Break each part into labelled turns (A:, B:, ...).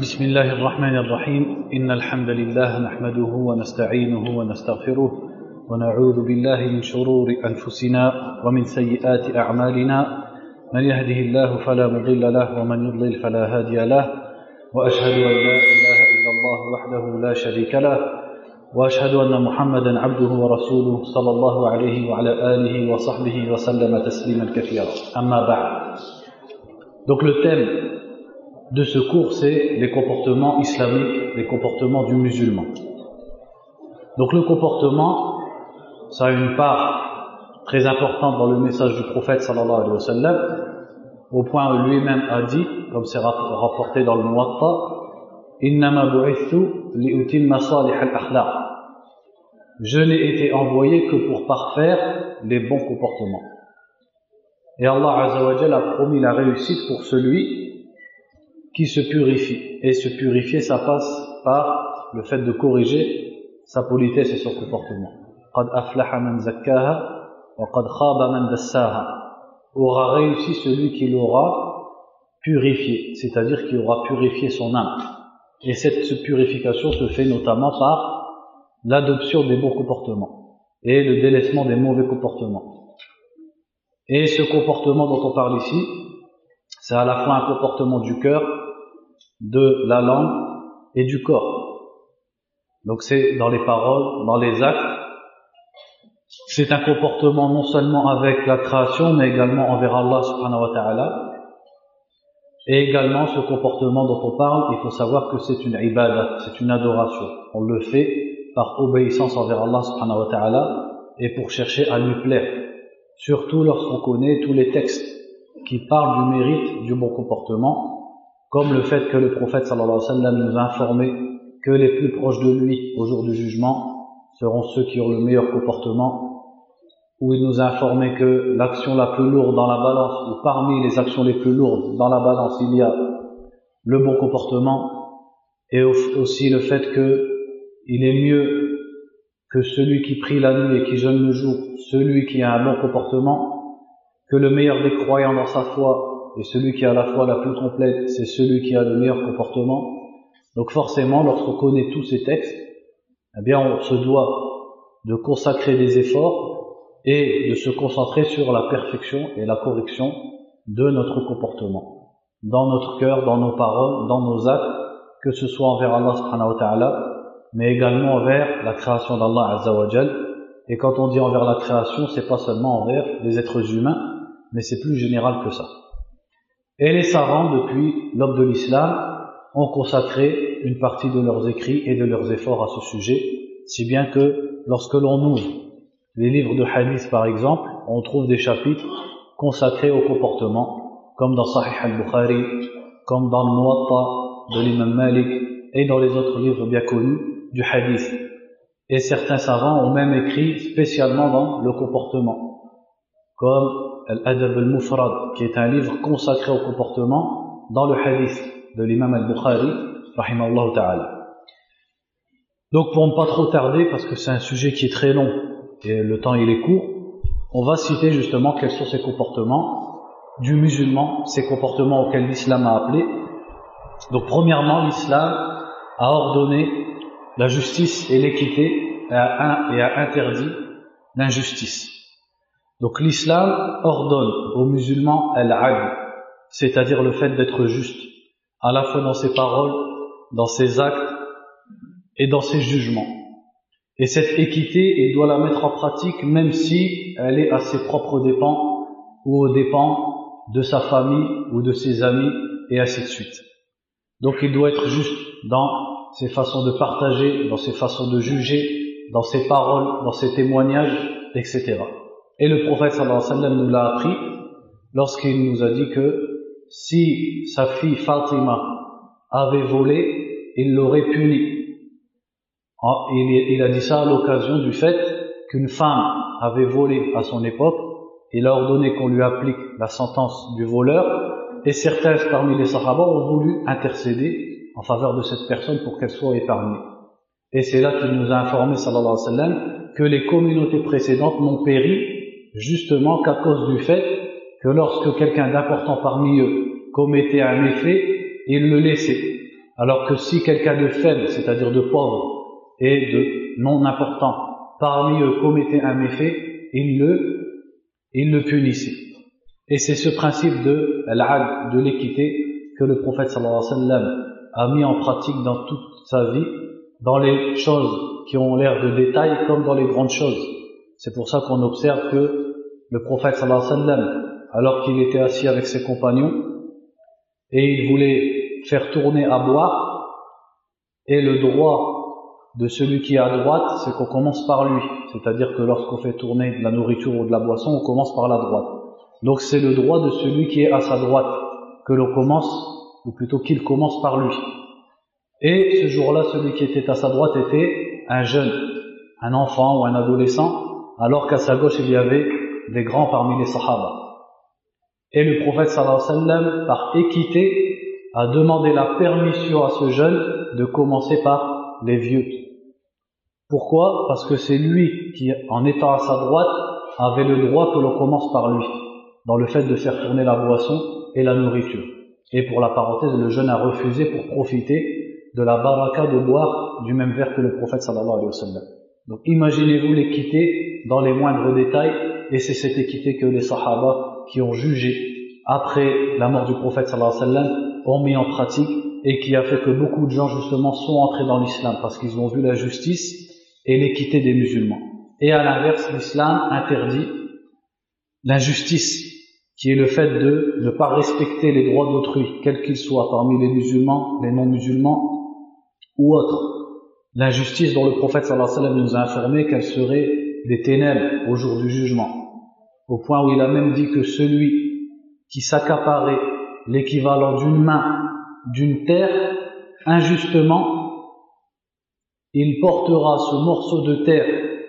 A: بسم الله الرحمن الرحيم إن الحمد لله نحمده ونستعينه ونستغفره ونعوذ بالله من شرور أنفسنا ومن سيئات أعمالنا من يهده الله فلا مضل له ومن يضلل فلا هادي له وأشهد أن لا إله إلا الله وحده لا شريك له وأشهد أن محمدا عبده ورسوله صلى الله عليه وعلى آله وصحبه وسلم تسليما كثيرا أما بعد. Donc le thème de ce cours, c'est les comportements islamiques, les comportements du musulman. Donc le comportement, ça a une part très importante dans le message du prophète sallallahu alayhi wa sallam, au point où lui-même a dit, comme c'est rapporté dans le Muwatta, innama bu'ithu li'utimma salih al-akhlaq. Je n'ai été envoyé que pour parfaire les bons comportements. Et Allah Azza wa Jalla a promis la réussite pour celui qui se purifie. Et se purifier, ça passe par le fait de corriger sa politesse et son comportement. Qad aflaha man zakkaha wa qad khaba man dassaha. Aura réussi celui qui l'aura purifié, c'est-à-dire qui aura purifié son âme. Et cette purification se fait notamment par l'adoption des bons comportements et le délaissement des mauvais comportements. Et ce comportement dont on parle ici, c'est à la fois un comportement du cœur, de la langue et du corps. Donc c'est dans les paroles, dans les actes. C'est un comportement non seulement avec la création, mais également envers Allah subhanahu wa ta'ala. Et également ce comportement dont on parle, il faut savoir que c'est une ibadah, c'est une adoration. On le fait par obéissance envers Allah subhanahu wa ta'ala et pour chercher à lui plaire. Surtout lorsqu'on connaît tous les textes qui parlent du mérite du bon comportement, comme le fait que le prophète sallallahu alayhi wa sallam nous a informé que les plus proches de lui au jour du jugement seront ceux qui ont le meilleur comportement, où il nous a informé que l'action la plus lourde dans la balance, ou parmi les actions les plus lourdes dans la balance, il y a le bon comportement, et aussi le fait que il est mieux que celui qui prie la nuit et qui jeûne le jour, celui qui a un bon comportement, que le meilleur des croyants dans sa foi et celui qui a la foi la plus complète, c'est celui qui a le meilleur comportement. Donc forcément, lorsqu'on connaît tous ces textes, eh bien on se doit de consacrer des efforts et de se concentrer sur la perfection et la correction de notre comportement, dans notre cœur, dans nos paroles, dans nos actes, que ce soit envers Allah subhanahu wa ta'ala, mais également envers la création d'Allah Azza wa Jal. Et quand on dit envers la création, c'est pas seulement envers les êtres humains, mais c'est plus général que ça. Et les savants, depuis l'aube de l'islam, ont consacré une partie de leurs écrits et de leurs efforts à ce sujet, si bien que lorsque l'on ouvre les livres de hadith par exemple, on trouve des chapitres consacrés au comportement, comme dans Sahih al-Bukhari, comme dans le Muwatta de l'imam Malik et dans les autres livres bien connus du hadith. Et certains savants ont même écrit spécialement dans le comportement, comme Al-Adab al-Mufrad, qui est un livre consacré au comportement dans le hadith de l'imam al-Bukhari, rahimahullah ta'ala. Donc pour ne pas trop tarder, parce que c'est un sujet qui est très long et le temps il est court, on va citer justement quels sont ces comportements du musulman, ces comportements auxquels l'islam a appelé. Donc premièrement, l'islam a ordonné la justice et l'équité et a interdit l'injustice. Donc l'islam ordonne aux musulmans al-'adl, c'est-à-dire le fait d'être juste, à la fois dans ses paroles, dans ses actes et dans ses jugements. Et cette équité, il doit la mettre en pratique même si elle est à ses propres dépens ou aux dépens de sa famille ou de ses amis et ainsi de suite. Donc il doit être juste dans ses façons de partager, dans ses façons de juger, dans ses paroles, dans ses témoignages, etc. Et le prophète sallallahu alayhi wa sallam nous l'a appris lorsqu'il nous a dit que si sa fille Fatima avait volé, il l'aurait punie. Il a dit ça à l'occasion du fait qu'une femme avait volé à son époque. Il a ordonné qu'on lui applique la sentence du voleur et certains parmi les sahaba ont voulu intercéder en faveur de cette personne pour qu'elle soit épargnée. Et c'est là qu'il nous a informé sallallahu alayhi wa sallam que les communautés précédentes n'ont péri justement qu'à cause du fait que lorsque quelqu'un d'important parmi eux commettait un méfait, ils le laissaient. Alors que si quelqu'un de faible, c'est-à-dire de pauvre et de non important, parmi eux commettait un méfait, il le punissait. Et c'est ce principe de l'adl, de l'équité, que le prophète sallallahu alayhi wa sallam a mis en pratique dans toute sa vie, dans les choses qui ont l'air de détail comme dans les grandes choses. C'est pour ça qu'on observe que le prophète sallallahu alayhi wa sallam, alors qu'il était assis avec ses compagnons et il voulait faire tourner à boire, et le droit de celui qui est à droite, c'est qu'on commence par lui, c'est-à-dire que lorsqu'on fait tourner de la nourriture ou de la boisson, on commence par la droite. Donc c'est le droit de celui qui est à sa droite que l'on commence, ou plutôt qu'il commence par lui. Et ce jour-là, celui qui était à sa droite était un jeune, un enfant ou un adolescent, alors qu'à sa gauche il y avait des grands parmi les sahaba. Et le prophète sallallahu alayhi wa sallam, par équité, a demandé la permission à ce jeune de commencer par les vieux. Pourquoi? Parce que c'est lui qui, en étant à sa droite, avait le droit que l'on commence par lui, dans le fait de faire tourner la boisson et la nourriture. Et pour la parenthèse, le jeune a refusé pour profiter de la baraka de boire du même verre que le prophète sallallahu alayhi wa sallam. Donc imaginez-vous l'équité dans les moindres détails, et c'est cette équité que les sahaba qui ont jugé après la mort du prophète sallallahu alayhi wa sallam ont mis en pratique, et qui a fait que beaucoup de gens justement sont entrés dans l'islam parce qu'ils ont vu la justice et l'équité des musulmans. Et à l'inverse, l'islam interdit l'injustice, qui est le fait de ne pas respecter les droits d'autrui, quels qu'ils soient, parmi les musulmans, les non-musulmans ou autres. L'injustice dont le prophète sallallahu alayhi wa sallam nous a informé qu'elle serait des ténèbres au jour du jugement, au point où il a même dit que celui qui s'accaparait l'équivalent d'une main, d'une terre, injustement, il portera ce morceau de terre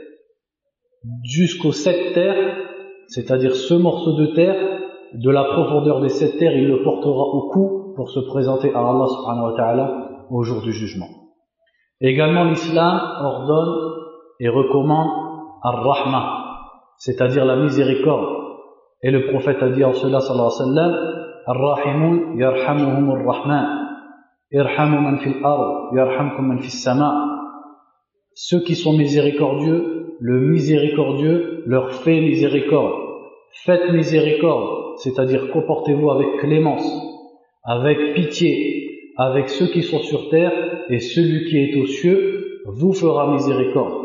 A: jusqu'aux 7 terres, c'est-à-dire ce morceau de terre, de la profondeur des 7 terres, il le portera au cou pour se présenter à Allah subhanahu wa ta'ala au jour du jugement. Également, l'islam ordonne et recommande ar-rahma, c'est-à-dire la miséricorde. Et le prophète a dit en cela, sallallahu alayhi wa sallam, ar-rahimun yarhamuhumur rahman, irhamu man fil ard yarhamkum man fis sama. Ceux qui sont miséricordieux, le miséricordieux leur fait miséricorde. Faites miséricorde, c'est-à-dire comportez-vous avec clémence, avec pitié, avec ceux qui sont sur terre, et celui qui est aux cieux vous fera miséricorde.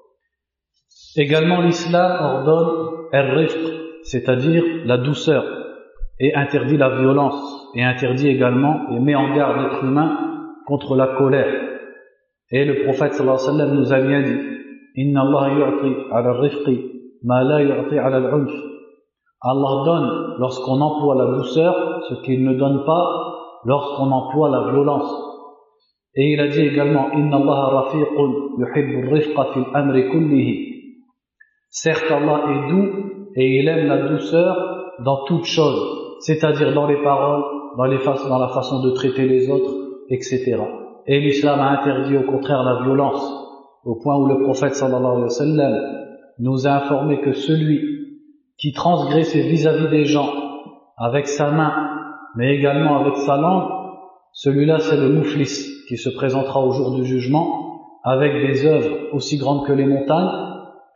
A: Également, l'islam ordonne ar-rifq, c'est-à-dire la douceur, et interdit la violence, et interdit également et met en garde l'être humain contre la colère. Et le prophète sallallahu alayhi wa sallam nous a bien dit, Inna Allah yu'ti ala al-rifqi ma la yu'ti ala al-'unf. Allah donne lorsqu'on emploie la douceur ce qu'il ne donne pas lorsqu'on emploie la violence. Et il a dit également, Inna Allah rafiqun yuhibbu ar-rifqa fil amri kullihi. Certes, Allah est doux et il aime la douceur dans toutes choses, c'est-à-dire dans les paroles, dans la façon de traiter les autres, etc. Et l'islam a interdit au contraire la violence, au point où le prophète sallallahu alayhi wa sallam nous a informé que celui qui transgresse vis-à-vis des gens avec sa main, mais également avec sa langue, celui-là c'est le mouflis qui se présentera au jour du jugement avec des œuvres aussi grandes que les montagnes,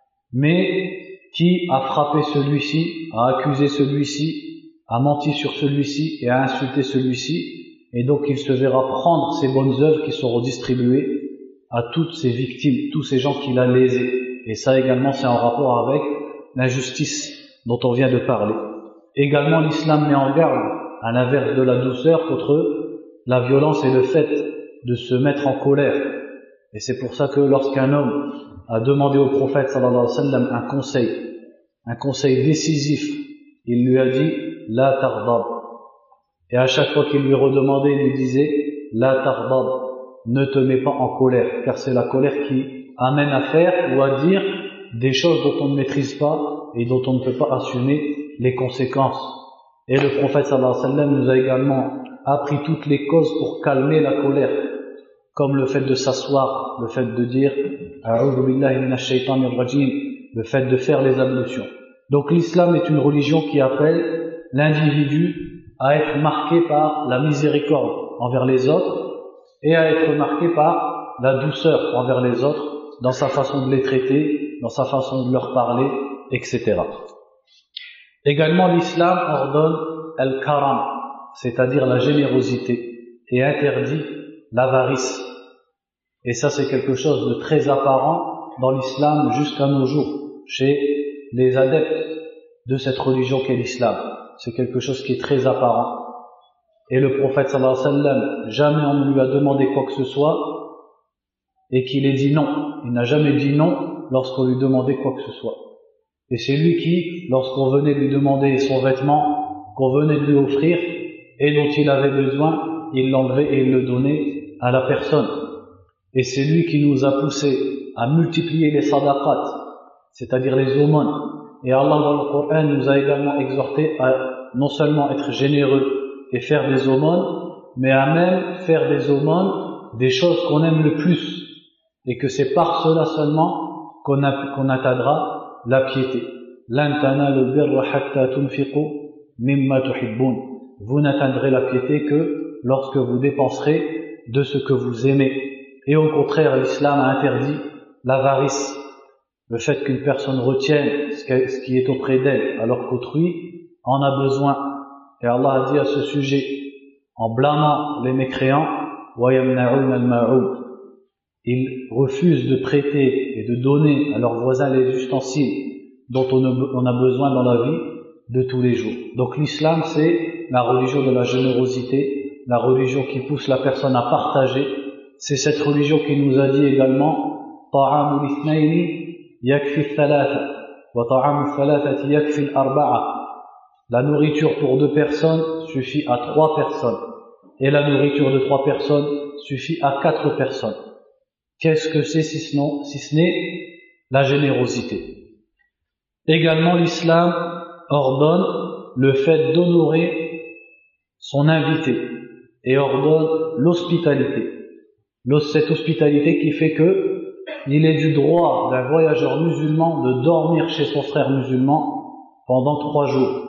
A: mais qui a frappé celui-ci, a accusé celui-ci, a menti sur celui-ci et a insulté celui-ci, et donc il se verra prendre ces bonnes œuvres qui seront distribuées à toutes ces victimes, tous ces gens qu'il a lésés. Et ça également c'est en rapport avec l'injustice dont on vient de parler. Également, l'islam met en garde, à l'inverse de la douceur, contre la violence et le fait de se mettre en colère. Et c'est pour ça que lorsqu'un homme a demandé au prophète sallallahu alayhi wa sallam un conseil décisif, il lui a dit la taghdab. Et à chaque fois qu'il lui redemandait, il lui disait la taghdab, ne te mets pas en colère, car c'est la colère qui amène à faire ou à dire des choses dont on ne maîtrise pas et dont on ne peut pas assumer les conséquences. Et le prophète sallallahu alayhi wa sallam nous a également appris toutes les causes pour calmer la colère, comme le fait de s'asseoir, le fait de dire A'udhu billahi minash shaitanir rajim, le fait de faire les ablutions. Donc l'islam est une religion qui appelle l'individu à être marqué par la miséricorde envers les autres et à être marqué par la douceur envers les autres, dans sa façon de les traiter, dans sa façon de leur parler, etc. Également, l'islam ordonne al-karam, c'est-à-dire la générosité, et interdit l'avarice. Et ça, c'est quelque chose de très apparent dans l'islam jusqu'à nos jours, chez les adeptes de cette religion qu'est l'islam. C'est quelque chose qui est très apparent. Et le prophète sallallahu alayhi wa sallam, jamais on ne lui a demandé quoi que ce soit et qu'il ait dit non. Il n'a jamais dit non lorsqu'on lui demandait quoi que ce soit. Et c'est lui qui, lorsqu'on venait lui demander son vêtement, qu'on venait de lui offrir et dont il avait besoin, il l'enlevait et il le donnait à la personne. Et c'est lui qui nous a poussé à multiplier les sadaqat, c'est-à-dire les aumônes. Et Allah dans le Coran nous a également exhorté à non seulement être généreux et faire des aumônes, mais à même faire des aumônes des choses qu'on aime le plus. Et que c'est par cela seulement qu'on atteindra la piété. Lan tanalu birra hatta tunfiqu mimma tuhibbun. Vous n'atteindrez la piété que lorsque vous dépenserez de ce que vous aimez. Et au contraire, l'islam a interdit l'avarice, le fait qu'une personne retienne ce qui est auprès d'elle alors qu'autrui en a besoin. Et Allah a dit à ce sujet, en blâmant les mécréants, وَيَمْنَعُونَ الْمَعُونَ. Ils refusent de prêter et de donner à leurs voisins les ustensiles dont on a besoin dans la vie de tous les jours. Donc l'islam, c'est la religion de la générosité, la religion qui pousse la personne à partager. C'est cette religion qui nous a dit également طَعَامُ الْإِثْنَيْنِ يَكْفِي الثَّلَاثَةِ وَطَعَامُ الثَّلَاثَةِ يَكْفِي الْأَرْبَعَةِ. La nourriture pour 2 personnes suffit à 3 personnes. Et la nourriture de 3 personnes suffit à 4 personnes. Qu'est-ce que c'est si ce n'est la générosité? Également, l'islam ordonne le fait d'honorer son invité et ordonne l'hospitalité. Cette hospitalité qui fait que il est du droit d'un voyageur musulman de dormir chez son frère musulman pendant 3 jours.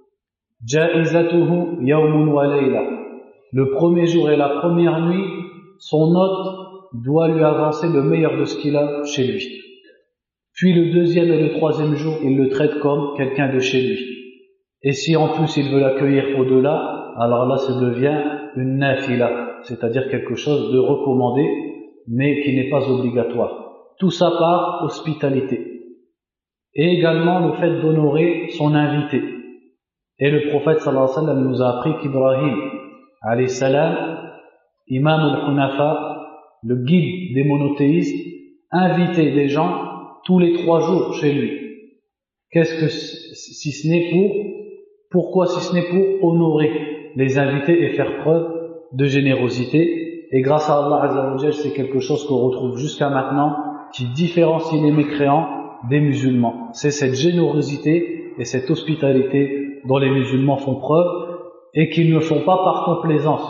A: Jaizatuhu yawmun wa layla. Le premier jour et la première nuit, son hôte doit lui avancer le meilleur de ce qu'il a chez lui. Puis le deuxième et le troisième jour, il le traite comme quelqu'un de chez lui. Et si en plus il veut l'accueillir au-delà, alors là ça devient une nafila, c'est-à-dire quelque chose de recommandé, mais qui n'est pas obligatoire. Tout ça par hospitalité. Et également le fait d'honorer son invité. Et le prophète sallallahu alayhi wa sallam nous a appris qu'Ibrahim alayhi salam, imam al-Hunafa, le guide des monothéistes, invitait des gens tous les 3 jours chez lui. Qu'est-ce que si ce n'est pourquoi si ce n'est pour honorer les invités et faire preuve de générosité? Et grâce à Allah Azza wa Jal, c'est quelque chose qu'on retrouve jusqu'à maintenant qui différencie les mécréants des musulmans. C'est cette générosité et cette hospitalité dont les musulmans font preuve et qu'ils ne font pas par complaisance.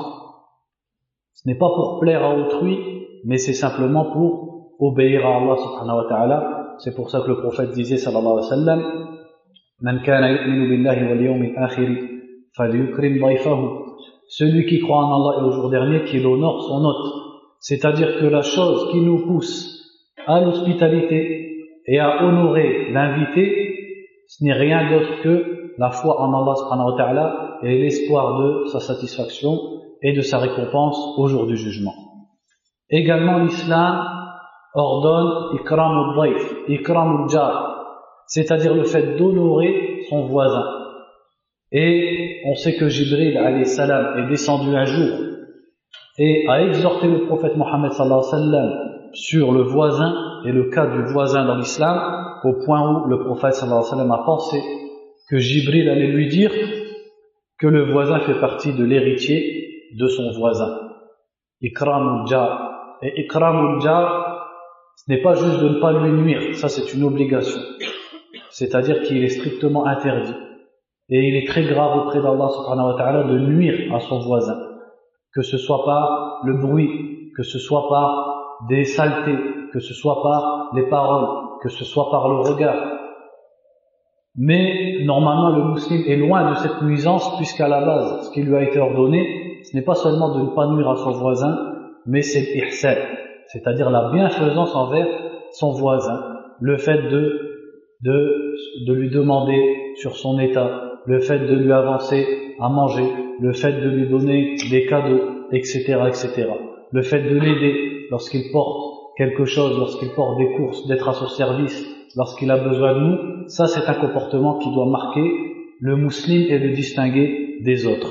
A: Ce n'est pas pour plaire à autrui, mais c'est simplement pour obéir à Allah subhanahu wa ta'ala. C'est pour ça que le prophète disait sallallahu alayhi wa sallam, Man kana yu'minu billahi wal yawmil akhir falyukrim dayfahu. Celui qui croit en Allah et au jour dernier, qu'il honore son hôte. C'est-à-dire que la chose qui nous pousse à l'hospitalité et à honorer l'invité, ce n'est rien d'autre que la foi en Allah subhanahu wa ta'ala et l'espoir de sa satisfaction et de sa récompense au jour du jugement. Également, l'islam ordonne ikramul dayf, ikramul jar, c'est-à-dire le fait d'honorer son voisin. Et on sait que Jibril alayhi salam est descendu un jour et a exhorté le prophète Mohammed sallallahu alayhi wa sallam sur le voisin et le cas du voisin dans l'islam, au point où le prophète sallallahu alayhi wa sallam a pensé que Jibril allait lui dire que le voisin fait partie de l'héritier de son voisin. Ikramul jar. Et ikramul jar, ce n'est pas juste de ne pas lui nuire, ça c'est une obligation. C'est-à-dire qu'il est strictement interdit. Et il est très grave auprès d'Allah subhanahu wa ta'ala de nuire à son voisin. Que ce soit par le bruit, que ce soit par des saletés, que ce soit par les paroles, que ce soit par le regard. Mais normalement le musulman est loin de cette nuisance, puisqu'à la base, ce qui lui a été ordonné, ce n'est pas seulement de ne pas nuire à son voisin, mais c'est l'ihsan, c'est-à-dire la bienfaisance envers son voisin, le fait de lui demander sur son état, le fait de lui avancer à manger, le fait de lui donner des cadeaux, etc., etc. Le fait de l'aider lorsqu'il porte quelque chose, lorsqu'il porte des courses, d'être à son service, lorsqu'il a besoin de nous, ça c'est un comportement qui doit marquer le musulman et le distinguer des autres.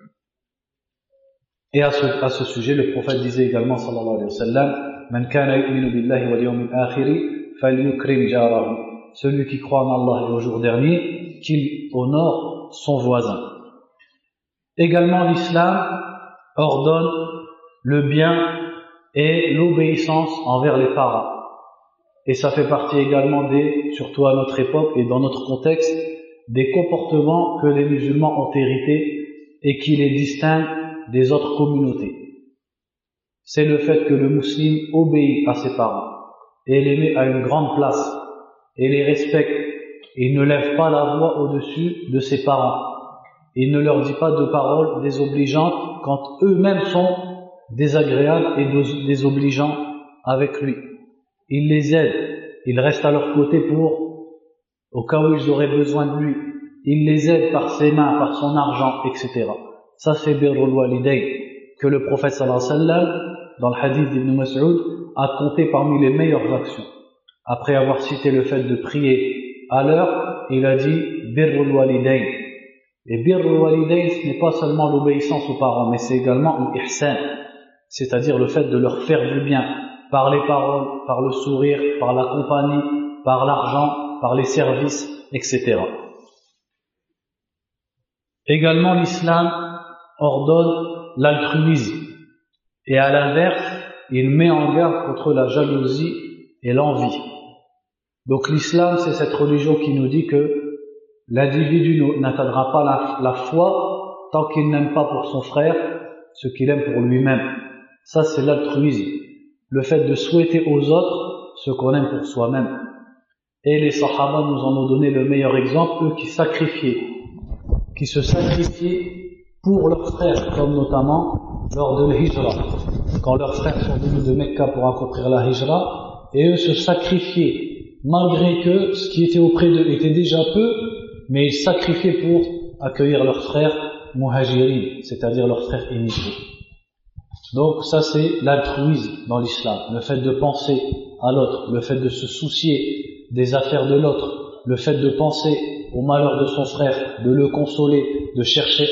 A: Et à ce sujet, le prophète disait également, sallallahu alayhi wa sallam, Man kana yu'minu billahi wal yawmil akhiri falyukrim jarahu. Celui qui croit en Allah et au jour dernier, qu'il honore son voisin. Également, l'islam ordonne le bien et l'obéissance envers les parents. Et ça fait partie également surtout à notre époque et dans notre contexte, des comportements que les musulmans ont hérités et qui les distinguent des autres communautés. C'est le fait que le musulman obéit à ses parents et les met à une grande place et les respecte. Il ne lève pas la voix au-dessus de ses parents. Il ne leur dit pas de paroles désobligeantes quand eux-mêmes sont désagréables et désobligeants avec lui. Il les aide, il reste à leur côté au cas où ils auraient besoin de lui. Il les aide par ses mains, par son argent, etc. Ça c'est birrul walidayn, que le prophète sallallahu alayhi wa sallam, dans le hadith d'Ibn Mas'ud, a compté parmi les meilleures actions. Après avoir cité le fait de prier à l'heure, il a dit birrul walidayn. Et birrul walidayn, ce n'est pas seulement l'obéissance aux parents, mais c'est également l'ihsan, c'est-à-dire le fait de leur faire du bien, par les paroles, par le sourire, par la compagnie, par l'argent, par les services, etc. Également, l'islam ordonne l'altruisme. Et à l'inverse, il met en garde contre la jalousie et l'envie. Donc l'islam, c'est cette religion qui nous dit que l'individu n'atteindra pas la foi tant qu'il n'aime pas pour son frère ce qu'il aime pour lui-même. Ça, c'est l'altruisme. Le fait de souhaiter aux autres ce qu'on aime pour soi-même. Et les sahaba nous en ont donné le meilleur exemple, eux qui se sacrifiaient pour leurs frères, comme notamment lors de l'hijra. Quand leurs frères sont venus de Mecca pour accomplir la hijra, et eux se sacrifiaient, malgré que ce qui était auprès d'eux était déjà peu, mais ils sacrifiaient pour accueillir leurs frères muhajirin, c'est-à-dire leurs frères immigrés. Donc ça c'est l'altruisme dans l'islam, le fait de penser à l'autre, le fait de se soucier des affaires de l'autre, le fait de penser au malheur de son frère, de le consoler, de chercher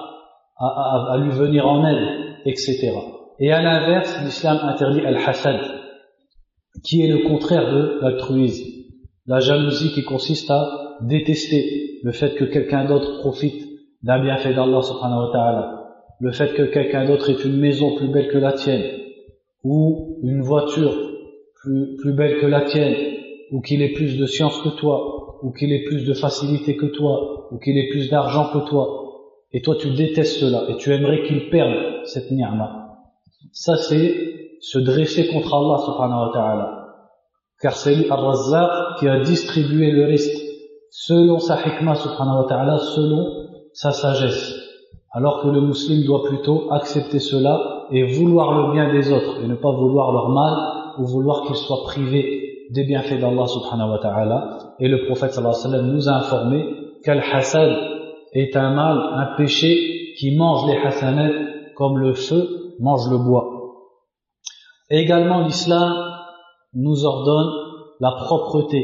A: à lui venir en aide, etc. Et à l'inverse, l'islam interdit al-hasad, qui est le contraire de l'altruisme. La jalousie qui consiste à détester le fait que quelqu'un d'autre profite d'un bienfait d'Allah subhanahu wa ta'ala, le fait que quelqu'un d'autre ait une maison plus belle que la tienne, ou une voiture plus belle que la tienne, ou qu'il ait plus de science que toi, ou qu'il ait plus de facilité que toi, ou qu'il ait plus d'argent que toi, et toi tu détestes cela, et tu aimerais qu'il perde cette ni'ma. Ça c'est se dresser contre Allah subhanahu wa ta'ala. Car c'est lui, Ar-Razzaq, qui a distribué le risque selon sa hikmah subhanahu wa ta'ala, selon sa sagesse. Alors que le musulman doit plutôt accepter cela et vouloir le bien des autres, et ne pas vouloir leur mal, ou vouloir qu'ils soient privés des bienfaits d'Allah subhanahu wa ta'ala. Et le prophète sallallahu alayhi wa sallam nous a informé qu'al-hasad est un mal, un péché qui mange les hasanat comme le feu mange le bois. Et également l'islam nous ordonne la propreté.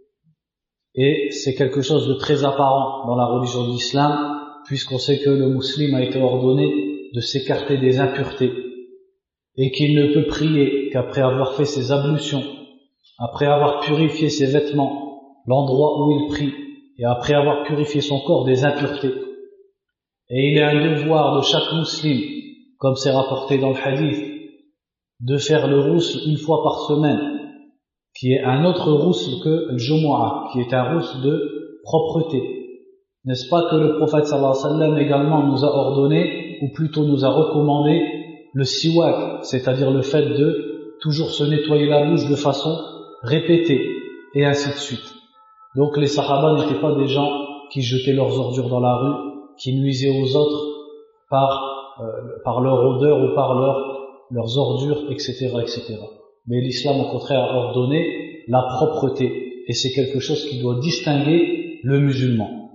A: Et c'est quelque chose de très apparent dans la religion de l'islam, puisqu'on sait que le musulman a été ordonné de s'écarter des impuretés et qu'il ne peut prier qu'après avoir fait ses ablutions, après avoir purifié ses vêtements, l'endroit où il prie, et après avoir purifié son corps des impuretés. Et il est un devoir de chaque musulman, comme c'est rapporté dans le hadith, de faire le rousl une fois par semaine, qui est un autre rousl que le Jumu'ah, qui est un rousl de propreté. N'est-ce pas que le prophète sallallahu alayhi wa sallam également nous a ordonné, ou plutôt nous a recommandé, le siwak, c'est-à-dire le fait de toujours se nettoyer la bouche de façon répétée, et ainsi de suite. Donc les sahaba n'étaient pas des gens qui jetaient leurs ordures dans la rue, qui nuisaient aux autres par leur odeur ou par leur leurs ordures, etc., etc. Mais l'islam, au contraire, a ordonné la propreté. Et c'est quelque chose qui doit distinguer le musulman.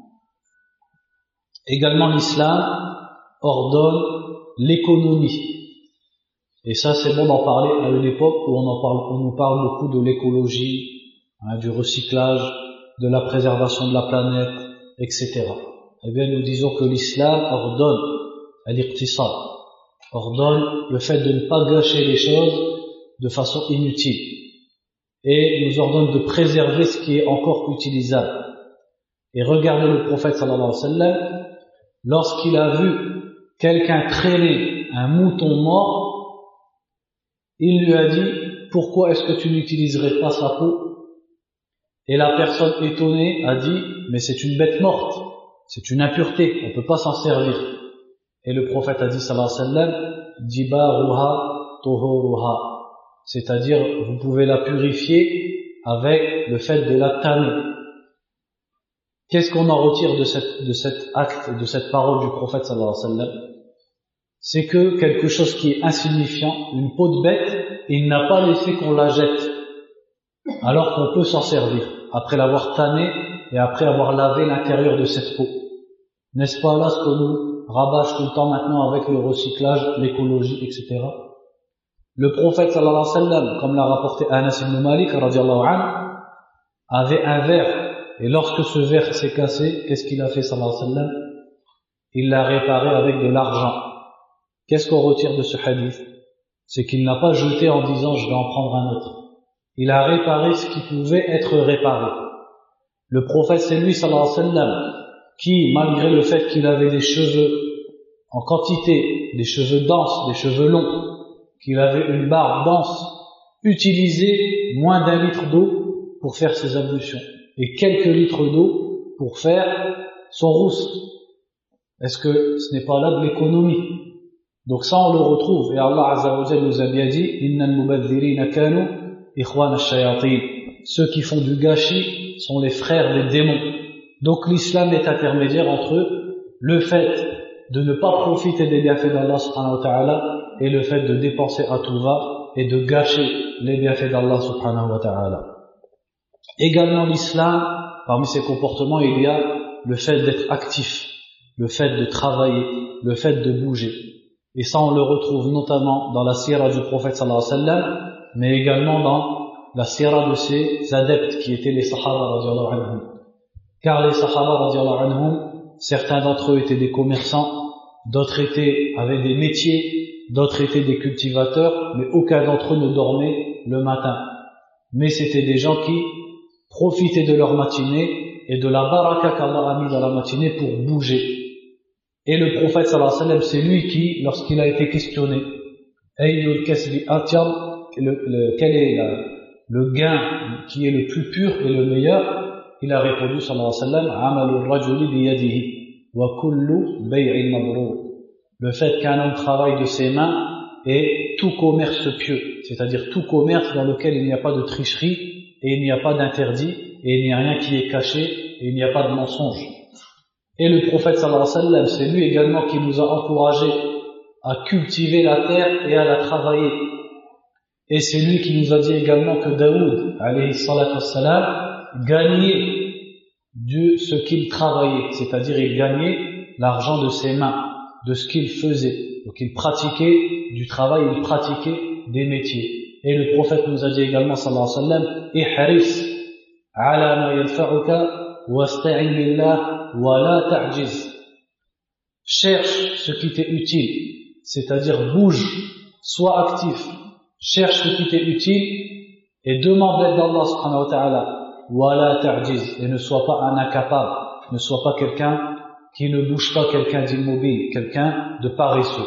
A: Également, l'islam ordonne l'économie. Et ça, c'est bon d'en parler à une époque où on nous parle beaucoup de l'écologie, du recyclage, de la préservation de la planète, etc. Eh bien, nous disons que l'islam ordonne al-iqtisad, ordonne le fait de ne pas gâcher les choses de façon inutile, et nous ordonne de préserver ce qui est encore utilisable. Et regardez le prophète sallallahu alayhi wa sallam, lorsqu'il a vu quelqu'un traîner un mouton mort, il lui a dit: pourquoi est-ce que tu n'utiliserais pas sa peau? Et la personne étonnée a dit: mais c'est une bête morte, c'est une impureté, on ne peut pas s'en servir. Et le prophète a dit sallallahu alayhi wa sallam: dibaruha tuhuruha, c'est-à-dire vous pouvez la purifier avec le fait de la tanner. Qu'est-ce qu'on en retire de cet acte et de cette parole du prophète sallallahu alayhi wa sallam? C'est que quelque chose qui est insignifiant, une peau de bête, il n'a pas laissé qu'on la jette, alors qu'on peut s'en servir, après l'avoir tannée et après avoir lavé l'intérieur de cette peau. N'est-ce pas là ce que nous rabâche tout le temps maintenant avec le recyclage, l'écologie, etc. Le prophète sallallahu alayhi wa sallam, comme l'a rapporté Anas ibn Malik radiyallahu anhu, avait un verre, et lorsque ce verre s'est cassé, qu'est-ce qu'il a fait sallallahu alayhi wa sallam? Il l'a réparé avec de l'argent. Qu'est-ce qu'on retire de ce hadith? C'est qu'il n'a pas jeté en disant je vais en prendre un autre. Il a réparé ce qui pouvait être réparé. Le prophète, c'est lui sallallahu alayhi wa sallam qui, malgré le fait qu'il avait des cheveux en quantité, des cheveux denses, des cheveux longs, qu'il avait une barbe dense, utilisait moins d'1 litre d'eau pour faire ses ablutions et quelques litres d'eau pour faire son rousse. Est-ce que ce n'est pas là de l'économie? Donc ça on le retrouve, et Allah Azza wa Jalla nous a bien dit: innal mubadhirina kanu ikhwana ash-shayatin, ceux qui font du gâchis sont les frères des démons. Donc l'islam est intermédiaire entre le fait de ne pas profiter des bienfaits d'Allah subhanahu wa ta'ala et le fait de dépenser à tout va et de gâcher les bienfaits d'Allah subhanahu wa ta'ala. Également l'islam, parmi ses comportements, il y a le fait d'être actif, le fait de travailler, le fait de bouger. Et ça on le retrouve notamment dans la sira du prophète sallallahu alayhi wa sallam, mais également dans la sira de ses adeptes qui étaient les sahaba radiyallahu anhum. Car les sahaba radiyallahu anhum, certains d'entre eux étaient des commerçants, d'autres avaient des métiers, d'autres étaient des cultivateurs, mais aucun d'entre eux ne dormait le matin. Mais c'était des gens qui profitaient de leur matinée et de la baraka qu'Allah a mis dans la matinée pour bouger. Et le prophète sallallahu alayhi wa sallam, c'est lui qui, lorsqu'il a été questionné, Ayyul kasbi atyab, quel est le gain qui est le plus pur et le meilleur? Il a répondu sallallahu alayhi wa sallam: Amalur rajuli biyadihi wa kullu bay'in mabrur. Le fait qu'un homme travaille de ses mains et tout commerce pieux, c'est-à-dire tout commerce dans lequel il n'y a pas de tricherie et il n'y a pas d'interdit et il n'y a rien qui est caché et il n'y a pas de mensonge. Et le prophète sallallahu alayhi wa sallam, c'est lui également qui nous a encouragés à cultiver la terre et à la travailler. Et c'est lui qui nous a dit également que Daoud, alayhi salatu wassalam, gagnait de ce qu'il travaillait, c'est-à-dire il gagnait l'argent de ses mains, de ce qu'il faisait. Donc il pratiquait du travail, il pratiquait des métiers. Et le prophète nous a dit également, sallallahu alayhi wa sallam: ihris ala ma yanfa'uka wasta'in billah wa la ta'jiz. Cherche ce qui t'est utile, c'est-à-dire bouge, sois actif, cherche ce qui t'est utile et demande l'aide d'Allah subhanahu wa ta'ala. Wa la ta'jiz, et ne sois pas un incapable, ne sois pas quelqu'un qui ne bouge pas, quelqu'un d'immobile, quelqu'un de paresseux.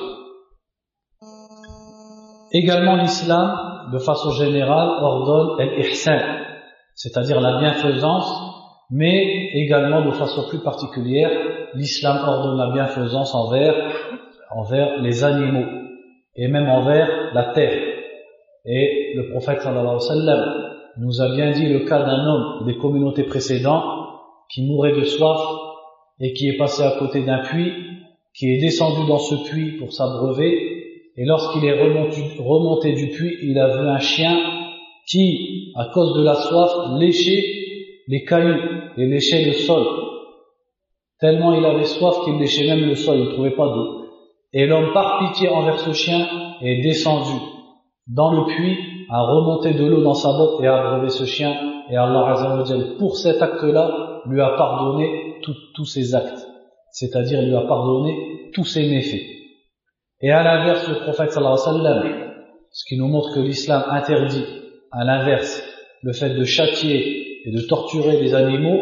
A: Également l'islam, de façon générale, ordonne al-ihsan, c'est-à-dire la bienfaisance, mais également de façon plus particulière, l'islam ordonne la bienfaisance envers les animaux et même envers la terre. Et le prophète sallallahu alayhi wa sallam nous a bien dit le cas d'un homme des communautés précédentes qui mourait de soif et qui est passé à côté d'un puits, qui est descendu dans ce puits pour s'abreuver, Et lorsqu'il est remonté du puits, il a vu un chien qui, à cause de la soif, léchait les cailloux et léchait le sol. Tellement il avait soif qu'il léchait même le sol, il ne trouvait pas d'eau. Et l'homme, par pitié envers ce chien, est descendu dans le puits, a remonté de l'eau dans sa botte et a abreuvé ce chien. Et Allah Azza wa Jal, pour cet acte-là, lui a pardonné tous ses actes. C'est-à-dire, lui a pardonné tous ses méfaits. Et à l'inverse, le prophète sallallahu alayhi wa sallam, ce qui nous montre que l'islam interdit, à l'inverse, le fait de châtier et de torturer les animaux,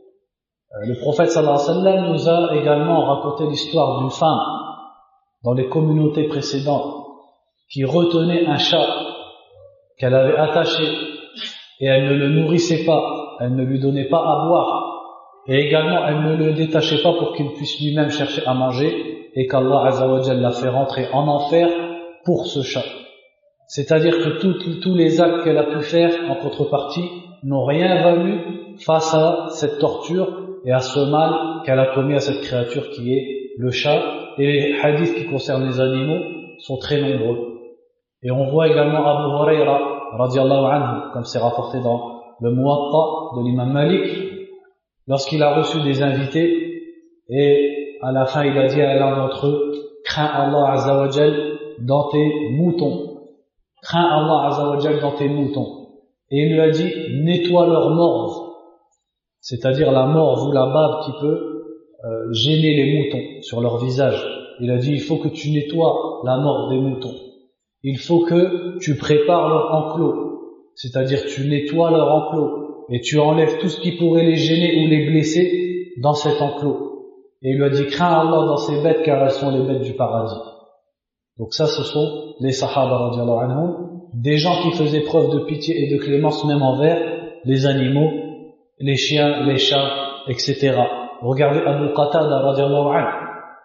A: le prophète sallallahu alayhi wa sallam nous a également raconté l'histoire d'une femme dans les communautés précédentes qui retenait un chat qu'elle avait attaché et elle ne le nourrissait pas, elle ne lui donnait pas à boire et également elle ne le détachait pas pour qu'il puisse lui-même chercher à manger et qu'Allah Azza wa Jalla l'a fait rentrer en enfer pour ce chat. C'est-à-dire que tous les actes qu'elle a pu faire en contrepartie n'ont rien valu face à cette torture et à ce mal qu'elle a commis à cette créature qui est le chat. Et les hadiths qui concernent les animaux sont très nombreux. Et on voit également Abu Huraira radiallahu anhu, comme c'est rapporté dans le Muwatta de l'imam Malik, lorsqu'il a reçu des invités et à la fin il a dit à l'un d'entre eux: crains Allah Azza wa Jal dans tes moutons, crains Allah Azza wa Jal dans tes moutons. Et il lui a dit: nettoie leur morve, c'est-à-dire la morve ou la bave qui peut gêner les moutons sur leur visage. Il a dit: il faut que tu nettoies la morve des moutons, il faut que tu prépares leur enclos, c'est-à-dire tu nettoies leur enclos et tu enlèves tout ce qui pourrait les gêner ou les blesser dans cet enclos. Et il lui a dit: crains Allah dans ces bêtes car elles sont les bêtes du paradis. Donc ça, ce sont les sahaba radiallahu anhum, des gens qui faisaient preuve de pitié et de clémence même envers les animaux, les chiens, les chats, etc. Regardez Abu Qatada radiallahu anhu,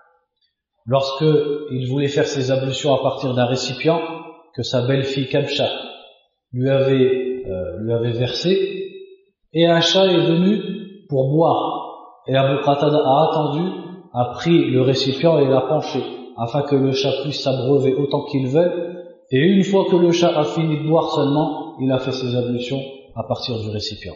A: lorsque il voulait faire ses ablutions à partir d'un récipient que sa belle-fille Kabsha lui avait versé, et un chat est venu pour boire, et Abu Qatada a attendu, a pris le récipient et l'a penché afin que le chat puisse s'abreuver autant qu'il veut, et une fois que le chat a fini de boire seulement, il a fait ses ablutions à partir du récipient.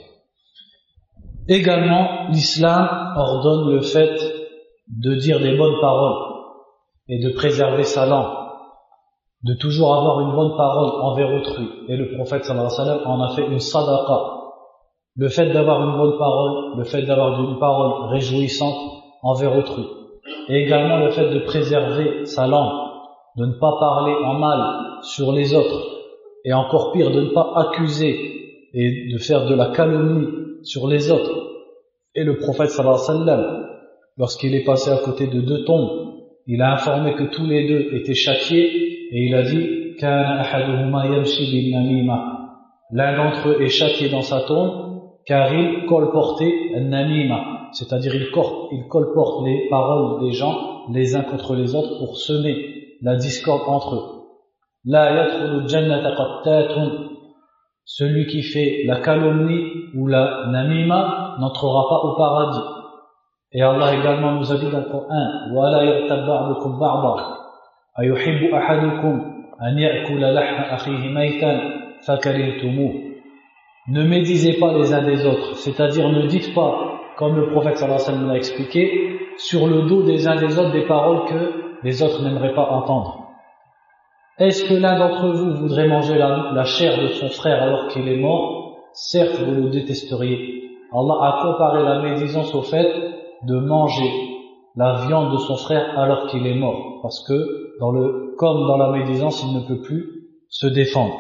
A: Également, l'islam ordonne le fait de dire des bonnes paroles et de préserver sa langue, de toujours avoir une bonne parole envers autrui. Et le prophète sallallahu alayhi wa sallam en a fait une sadaqa. Le fait d'avoir une bonne parole, le fait d'avoir une parole réjouissante envers autrui. Et également le fait de préserver sa langue, de ne pas parler en mal sur les autres. Et encore pire, de ne pas accuser et de faire de la calomnie sur les autres. Et le prophète sallallahu alayhi wa sallam, lorsqu'il est passé à côté de deux tombes, il a informé que tous les deux étaient châtiés et il a dit: kana ahaduhuma yamshi bin namima, l'un d'entre eux est châtié dans sa tombe car il colportait an-namima, c'est-à-dire il colporte les paroles des gens les uns contre les autres pour semer la discorde entre eux. La yadkhulu jannata qattatun, celui qui fait la calomnie ou la namima n'entrera pas au paradis. Et Allah également nous a dit dans le Coran: وَلَا يَغْتَبْ بَعْضُكُمْ بَعْضًا أَيُحِبُّ أَحَدُكُمْ أَنْ يَأْكُلَ لَحْمَ أَخِيهِ مَيْتًا فَكَرِهْتُمُوهُ. Ne médisez pas les uns des autres, c'est-à-dire ne dites pas, comme le prophète sallallahu alayhi wa sallam l'a expliqué, sur le dos des uns des autres des paroles que les autres n'aimeraient pas entendre. Est-ce que l'un d'entre vous voudrait manger la chair de son frère alors qu'il est mort? Certes, vous le détesteriez. Allah a comparé la médisance au fait de manger la viande de son frère alors qu'il est mort, parce que comme dans la médisance, il ne peut plus se défendre.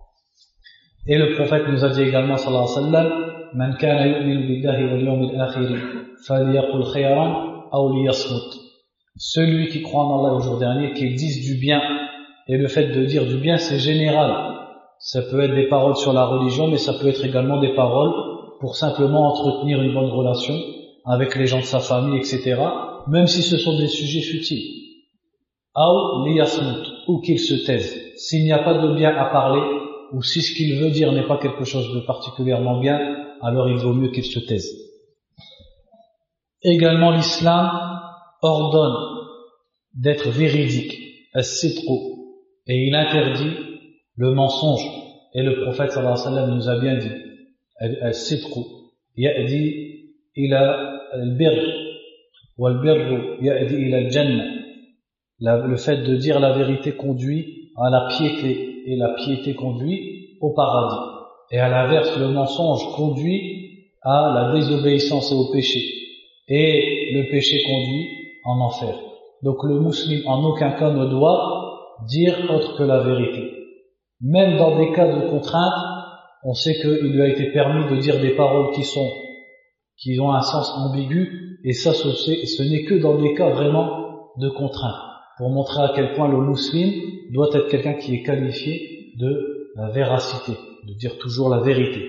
A: Et le prophète nous a dit également sallallahu alayhi wa sallam: man kana yu'minu billahi wal yawmil akhir falyaqul khayran aw liyasmut. Celui qui croit en Allah au jour dernier, qu'il dise du bien. Et le fait de dire du bien, c'est général. Ça peut être des paroles sur la religion, mais ça peut être également des paroles pour simplement entretenir une bonne relation avec les gens de sa famille, etc. Même si ce sont des sujets futiles. Aw liyasmut, ou qu'il se taise. S'il n'y a pas de bien à parler, ou si ce qu'il veut dire n'est pas quelque chose de particulièrement bien, alors il vaut mieux qu'il se taise. Également, l'islam ordonne d'être véridique, as-sidqu, et il interdit le mensonge. Et le prophète sallallahu alayhi wa sallam nous a bien dit al-sidqu ya'di ila al-birr wal-birru ya'di ila al-jannah. Le fait de dire la vérité conduit à la piété et la piété conduit au paradis. Et à l'inverse, le mensonge conduit à la désobéissance et au péché. Et le péché conduit en enfer. Donc le musulman en aucun cas ne doit dire autre que la vérité. Même dans des cas de contrainte, on sait qu'il lui a été permis de dire des paroles qui ont un sens ambigu, et ça ce n'est que dans des cas vraiment de contrainte, pour montrer à quel point le musulman doit être quelqu'un qui est qualifié de la véracité, de dire toujours la vérité.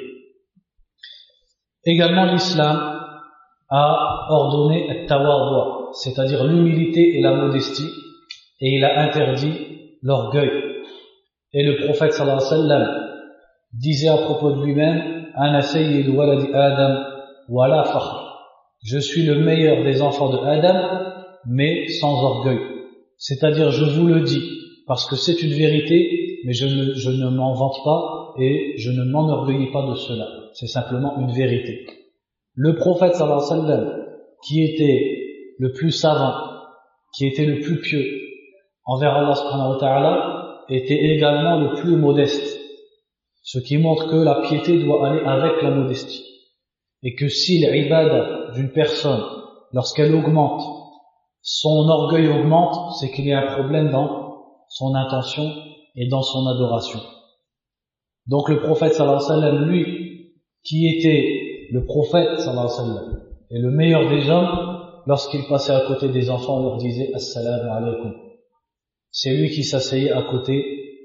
A: Également, l'islam a ordonné at-tawadhu, c'est-à-dire l'humilité et la modestie, et il a interdit l'orgueil. Et le prophète sallallahu alayhi wa sallam disait à propos de lui-même: Ana sayyidu waladi Adam wa la fakhr. Je suis le meilleur des enfants de Adam, mais sans orgueil. C'est-à-dire, je vous le dis parce que c'est une vérité, mais je ne m'en vante pas et je ne m'enorgueillis pas de cela. C'est simplement une vérité. Le prophète sallallahu alayhi wa sallam, qui était le plus savant, qui était le plus pieux envers Allah subhanahu wa ta'ala, était également le plus modeste, ce qui montre que la piété doit aller avec la modestie, et que si l'ibada d'une personne, lorsqu'elle augmente, son orgueil augmente, c'est qu'il y a un problème dans son intention et dans son adoration. Donc le prophète sallallahu alayhi wa sallam, lui, qui était le prophète sallallahu alayhi wa sallam, et le meilleur des hommes, lorsqu'il passait à côté des enfants, on leur disait assalamu alaykum. C'est lui qui s'asseyait à côté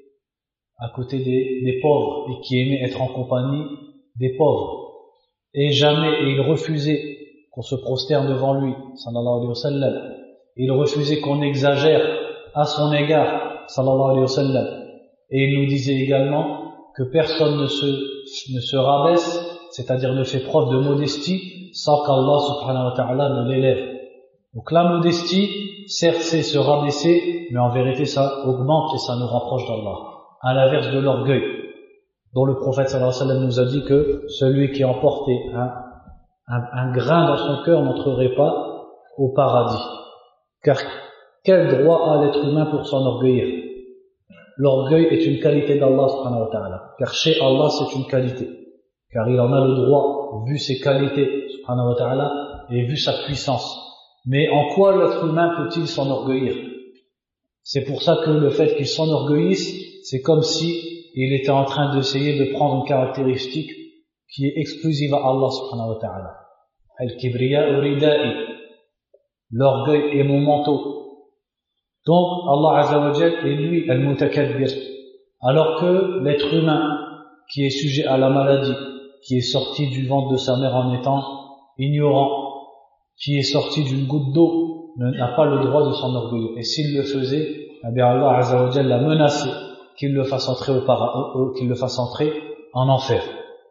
A: des pauvres et qui aimait être en compagnie des pauvres. Et il refusait qu'on se prosterne devant lui, sallallahu alayhi wa sallam. Il refusait qu'on exagère à son égard, sallallahu alayhi wa sallam. Et il nous disait également que personne ne se rabaisse, c'est-à-dire ne fait preuve de modestie, sans qu'Allah subhanahu wa ta'ala ne l'élève. Donc la modestie, certes c'est se rabaisser, mais en vérité ça augmente et ça nous rapproche d'Allah. À l'inverse de l'orgueil, dont le prophète sallallahu alayhi wa sallam nous a dit que celui qui emportait un grain dans son cœur n'entrerait pas au paradis. Car quel droit a l'être humain pour s'enorgueillir? L'orgueil est une qualité d'Allah subhanahu wa ta'ala. Car chez Allah c'est une qualité. Car il en a le droit, vu ses qualités subhanahu wa ta'ala, et vu sa puissance. Mais en quoi l'être humain peut-il s'enorgueillir? C'est pour ça que le fait qu'il s'enorgueillisse, c'est comme si il était en train d'essayer de prendre une caractéristique qui est exclusive à Allah subhanahu wa ta'ala. Al-kibriya ridai. L'orgueil est mon manteau. Donc Allah azza wa jal est lui al-mutakabbir. Alors que l'être humain qui est sujet à la maladie, qui est sorti du ventre de sa mère en étant ignorant, qui est sorti d'une goutte d'eau, n'a pas le droit de s'enorgueillir. Et s'il le faisait, eh bien Allah azza wa jal l'a menacé qu'il le fasse entrer qu'il le fasse entrer en enfer.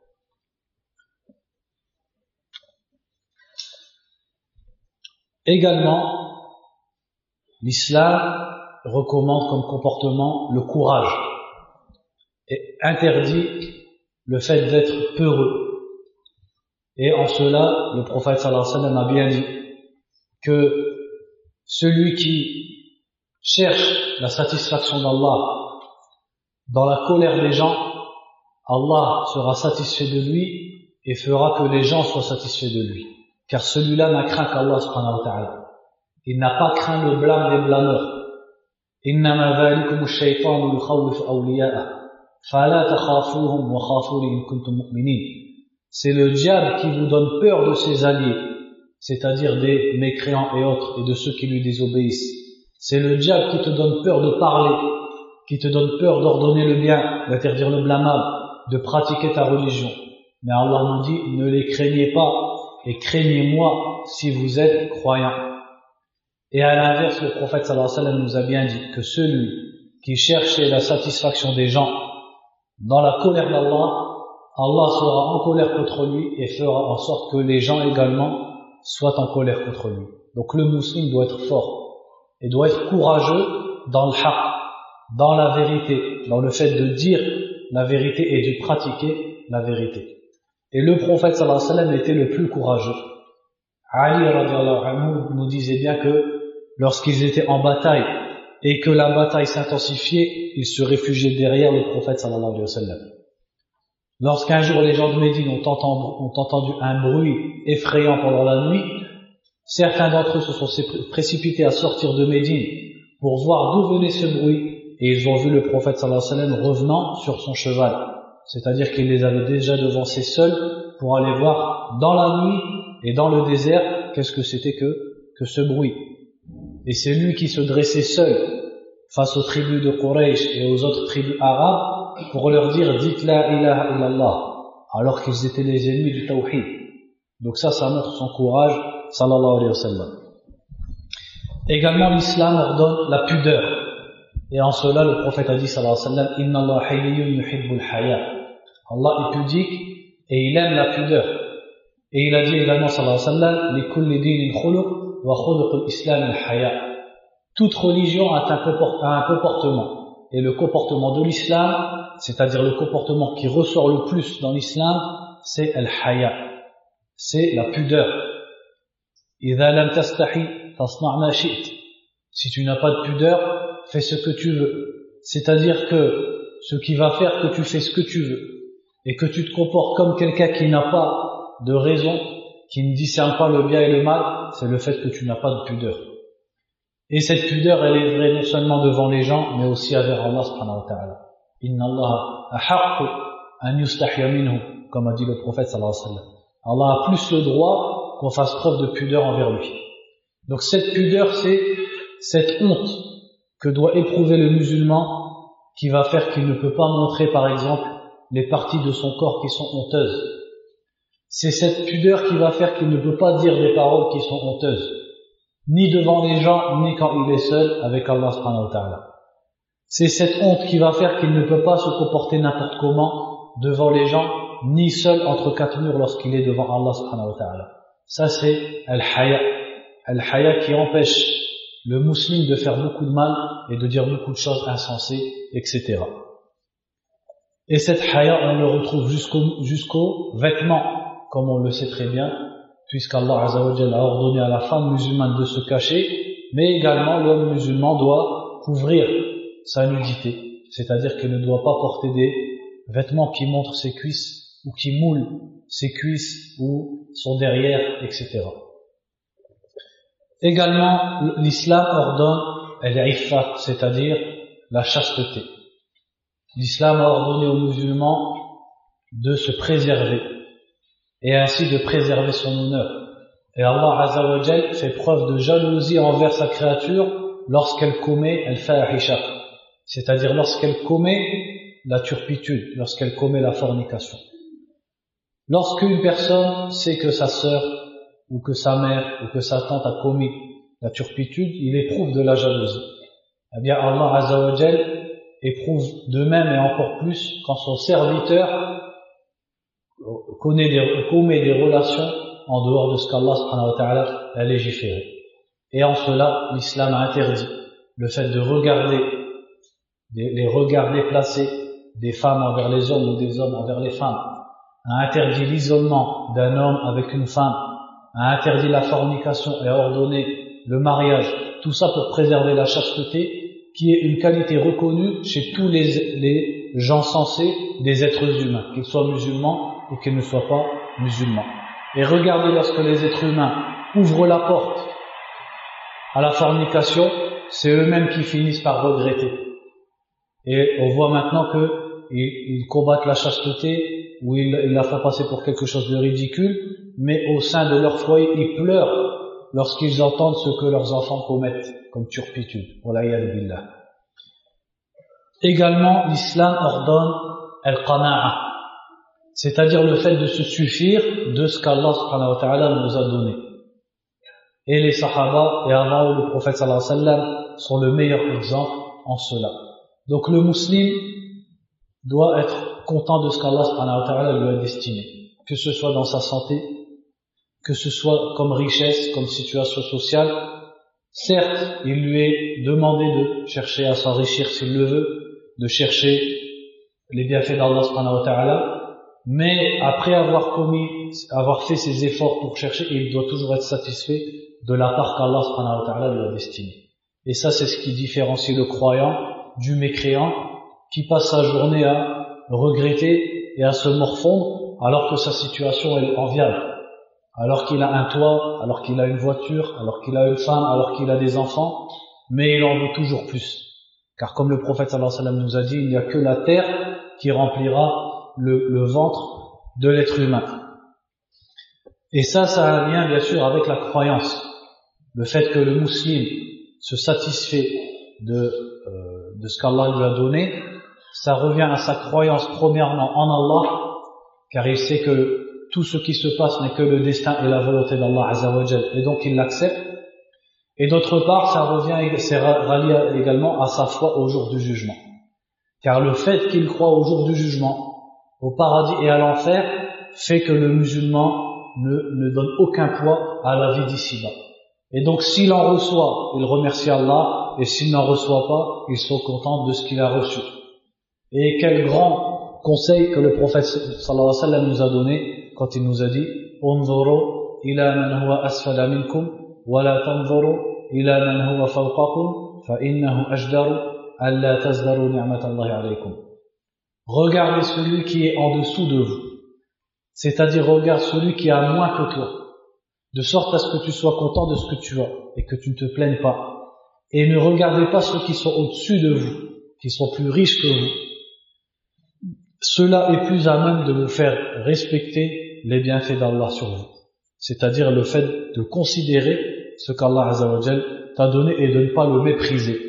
A: Également, l'islam recommande comme comportement le courage et interdit le fait d'être peureux. Et en cela, le prophète sallallahu alayhi wa sallam a bien dit que celui qui cherche la satisfaction d'Allah dans la colère des gens, Allah sera satisfait de lui et fera que les gens soient satisfaits de lui. Car celui-là n'a craint qu'Allah subhanahu wa ta'ala. Il n'a pas craint le blâme des blâmeurs. Innama dhalikum ash-shaytanu yukhawwifu awliya'ah fala takhafuhum wa khafuni in kuntum mu'minin. C'est le diable qui vous donne peur de ses alliés, c'est-à-dire des mécréants et autres, et de ceux qui lui désobéissent. C'est le diable qui te donne peur de parler, qui te donne peur d'ordonner le bien, d'interdire le blâmable, de pratiquer ta religion. Mais Allah nous dit, ne les craignez pas, et craignez-moi si vous êtes croyants. Et à l'inverse, le prophète sallallahu alayhi wa sallam nous a bien dit que celui qui cherchait la satisfaction des gens dans la colère d'Allah, Allah sera en colère contre lui et fera en sorte que les gens également soient en colère contre lui. Donc le musulman doit être fort et doit être courageux dans le haqq, dans la vérité, dans le fait de dire la vérité et de pratiquer la vérité. Et le prophète sallallahu alayhi wa sallam était le plus courageux. Ali radiallahu anhu nous disait bien que lorsqu'ils étaient en bataille et que la bataille s'intensifiait, ils se réfugiaient derrière le prophète sallallahu alayhi wa sallam. Lorsqu'un jour les gens de Médine ont entendu un bruit effrayant pendant la nuit, certains d'entre eux se sont précipités à sortir de Médine pour voir d'où venait ce bruit, et ils ont vu le prophète sallallahu alayhi wa sallam revenant sur son cheval. C'est-à-dire qu'il les avait déjà devancés seuls pour aller voir dans la nuit et dans le désert qu'est-ce que c'était que ce bruit. Et c'est lui qui se dressait seul face aux tribus de Quraysh et aux autres tribus arabes pour leur dire « Dites la ilaha illallah » alors qu'ils étaient les ennemis du tawhid. Donc ça montre son courage, sallallahu alayhi wa sallam. Également, l'islam ordonne la pudeur. Et en cela, le prophète a dit, sallallahu alayhi wa sallam, « Inna Allah hayyun yuhibbul haya » Allah est pudique et il aime la pudeur. Et il a dit également, sallallahu alayhi wa sallam, « Li kulli dinin khuluq wa khuluqul islam al-haya » Toute religion a un comportement. Et le comportement de l'islam, c'est-à-dire le comportement qui ressort le plus dans l'islam, c'est al-haya. C'est la pudeur. إِذَا لَمْ تَسْتَحِي فَاصْنَعْ مَا شِئْتَ. Si tu n'as pas de pudeur, fais ce que tu veux. C'est-à-dire que ce qui va faire que tu fais ce que tu veux et que tu te comportes comme quelqu'un qui n'a pas de raison, qui ne discerne pas le bien et le mal, c'est le fait que tu n'as pas de pudeur. Et cette pudeur, elle est vraie non seulement devant les gens, mais aussi envers Allah subhanahu wa ta'ala. Inna Allah ahaqqu an yustahya minhu, comme a dit le prophète sallallahu alayhi wa sallam. Allah a plus le droit qu'on fasse preuve de pudeur envers lui. Donc cette pudeur, c'est cette honte que doit éprouver le musulman qui va faire qu'il ne peut pas montrer, par exemple, les parties de son corps qui sont honteuses. C'est cette pudeur qui va faire qu'il ne peut pas dire des paroles qui sont honteuses, ni devant les gens, ni quand il est seul avec Allah subhanahu wa ta'ala. C'est cette honte qui va faire qu'il ne peut pas se comporter n'importe comment devant les gens, ni seul entre quatre murs lorsqu'il est devant Allah subhanahu wa ta'ala. Ça c'est al-haya. Al-haya qui empêche le musulman de faire beaucoup de mal et de dire beaucoup de choses insensées, etc. Et cette haya, on le retrouve jusqu'aux vêtements, comme on le sait très bien, puisqu'Allah Azza wa Jalla a ordonné à la femme musulmane de se cacher, mais également l'homme musulman doit couvrir sa nudité, c'est-à-dire qu'il ne doit pas porter des vêtements qui montrent ses cuisses ou qui moulent ses cuisses ou son derrière, etc. Également, l'islam ordonne al-iffa, c'est-à-dire la chasteté. L'islam a ordonné aux musulmans de se préserver et ainsi de préserver son honneur. Et Allah Azza wa Jal fait preuve de jalousie envers sa créature lorsqu'elle commet al-fahisha, c'est-à-dire lorsqu'elle commet la turpitude, lorsqu'elle commet la fornication. Lorsqu'une personne sait que sa sœur ou que sa mère ou que sa tante a commis la turpitude, il éprouve de la jalousie. Eh bien Allah Azza wa Jal éprouve de même et encore plus quand son serviteur commet des relations en dehors de ce qu'Allah subhanahu wa ta'ala a légiféré. Et en cela, l'islam a interdit le fait de regarder les regards déplacés des femmes envers les hommes ou des hommes envers les femmes, a interdit l'isolement d'un homme avec une femme, a interdit la fornication et a ordonné le mariage, tout ça pour préserver la chasteté qui est une qualité reconnue chez tous les gens sensés des êtres humains, qu'ils soient musulmans ou qu'ils ne soient pas musulmans. Et regardez, lorsque les êtres humains ouvrent la porte à la fornication, c'est eux-mêmes qui finissent par regretter. Et on voit maintenant qu'ils combattent la chasteté, ou ils la font passer pour quelque chose de ridicule, mais au sein de leur foyer, ils pleurent lorsqu'ils entendent ce que leurs enfants commettent comme turpitude. Wala'iyadu billah. Également, l'islam ordonne al-qana'a, c'est-à-dire le fait de se suffire de ce qu'Allah subhanahu wa ta'ala nous a donné. Et les sahaba et avant le prophète sallallahu alayhi wa sallam sont le meilleur exemple en cela. Donc le musulman doit être content de ce qu'Allah subhanahu wa ta'ala lui a destiné, que ce soit dans sa santé, que ce soit comme richesse, comme situation sociale. Certes, il lui est demandé de chercher à s'enrichir s'il le veut, de chercher les bienfaits d'Allah subhanahu wa ta'ala, mais après avoir fait ses efforts pour chercher, il doit toujours être satisfait de la part qu'Allah subhanahu wa ta'ala lui a destinée. Et ça, c'est ce qui différencie le croyant du mécréant, qui passe sa journée à regretter et à se morfondre, alors que sa situation est enviable. Alors qu'il a un toit, alors qu'il a une voiture, alors qu'il a une femme, alors qu'il a des enfants, mais il en veut toujours plus. Car comme le prophète sallallahu alayhi wa sallam nous a dit, il n'y a que la terre qui remplira le ventre de l'être humain. Et ça a un lien bien sûr avec la croyance. Le fait que le musulman se satisfait de ce qu'Allah lui a donné, ça revient à sa croyance premièrement en Allah, car il sait que tout ce qui se passe n'est que le destin et la volonté d'Allah Azza wa Jal, et donc il l'accepte. Et d'autre part, c'est rallié également à sa foi au jour du jugement. Car le fait qu'il croit au jour du jugement, au paradis et à l'enfer, fait que le musulman ne donne aucun poids à la vie d'ici-bas. Et donc s'il en reçoit, il remercie Allah, et s'il n'en reçoit pas, il se contente de ce qu'il a reçu. Et quel grand conseil que le prophète sallallahu alayhi wa sallam nous a donné quand il nous a dit Unzuru ila man huwa asfala minkum wa la tanzuru ila man huwa fawqakum fa innahu ajdaru alla tazdaru ni'matallahi alaykum. Regardez celui qui est en dessous de vous, c'est-à-dire regarde celui qui a moins que toi, de sorte à ce que tu sois content de ce que tu as et que tu ne te plaignes pas. Et ne regardez pas ceux qui sont au-dessus de vous, qui sont plus riches que vous. Cela est plus à même de vous faire respecter les bienfaits d'Allah sur vous. C'est-à-dire le fait de considérer ce qu'Allah Azza wa Jal t'a donné et de ne pas le mépriser.